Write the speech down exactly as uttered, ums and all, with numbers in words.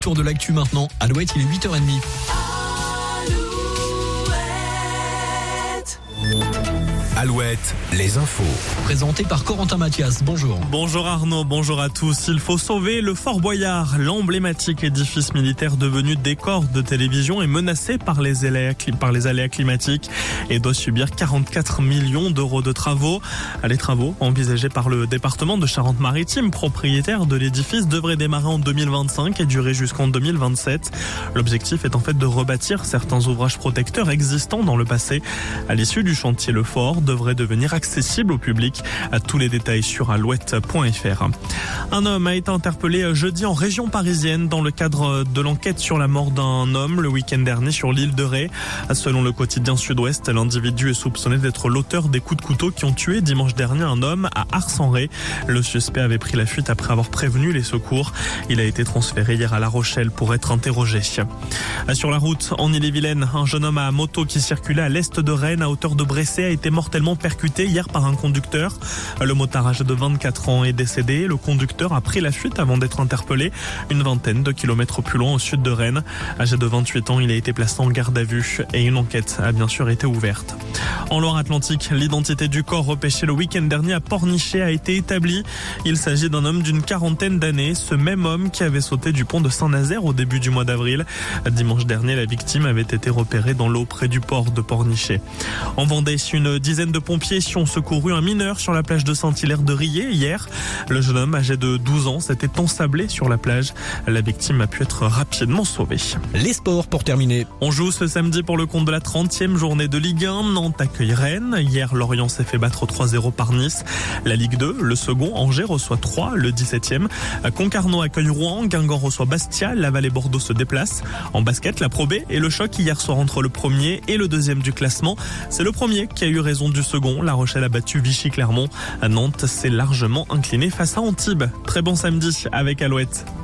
Tour de l'actu maintenant, Alouette, il est huit heures trente. Alouette, les infos. Présenté par Corentin Mathias, bonjour. Bonjour Arnaud, bonjour à tous. Il faut sauver le Fort Boyard. L'emblématique édifice militaire devenu décor de télévision est menacé par les aléas, par les aléas climatiques et doit subir quarante-quatre millions d'euros de travaux. Les travaux envisagés par le département de Charente-Maritime, propriétaire de l'édifice, devraient démarrer en deux mille vingt-cinq et durer jusqu'en deux mille vingt-sept. L'objectif est en fait de rebâtir certains ouvrages protecteurs existants dans le passé. À l'issue du chantier, le fort devrait devenir accessible au public. À tous les détails sur alouette point f r. Un homme a été interpellé jeudi en région parisienne dans le cadre de l'enquête sur la mort d'un homme le week-end dernier sur l'île de Ré. Selon le quotidien Sud-Ouest, l'individu est soupçonné d'être l'auteur des coups de couteau qui ont tué dimanche dernier un homme à Ars-en-Ré. Le suspect avait pris la fuite après avoir prévenu les secours. Il a été transféré hier à La Rochelle pour être interrogé. Sur la route, en Ille-et-Vilaine, un jeune homme à moto qui circulait à l'est de Rennes à hauteur de Bresset a été mortellement percuté hier par un conducteur. Le motard âgé de vingt-quatre ans est décédé. Le conducteur a pris la fuite avant d'être interpellé une vingtaine de kilomètres plus loin au sud de Rennes. Âgé de vingt-huit ans, il a été placé en garde à vue et une enquête a bien sûr été ouverte. En Loire-Atlantique, l'identité du corps repêché le week-end dernier à Pornichet a été établie. Il s'agit d'un homme d'une quarantaine d'années, ce même homme qui avait sauté du pont de Saint-Nazaire au début du mois d'avril. Dimanche dernier, la victime avait été repérée dans l'eau près du port de Pornichet. En Vendée, une dizaine de pompiers ont secouru un mineur sur la plage de Saint-Hilaire-de-Riez hier. Le jeune homme âgé de douze ans s'était ensablé sur la plage. La victime a pu être rapidement sauvée. Les sports pour terminer. On joue ce samedi pour le compte de la trentième journée de Ligue un. Nantes accueille Rennes. Hier, Lorient s'est fait battre trois zéro par Nice. La Ligue deux, le second, Angers reçoit Troyes, le dix-septième. Concarneau accueille Rouen. Guingamp reçoit Bastia. Laval et Bordeaux se déplacent. En basket, la Pro B et le choc hier soir entre le premier et le deuxième du classement. C'est le premier qui a eu raison du second. La Rochelle a battu Vichy-Clermont. Nantes s'est largement incliné face à Antibes. Très bon samedi avec Alouette.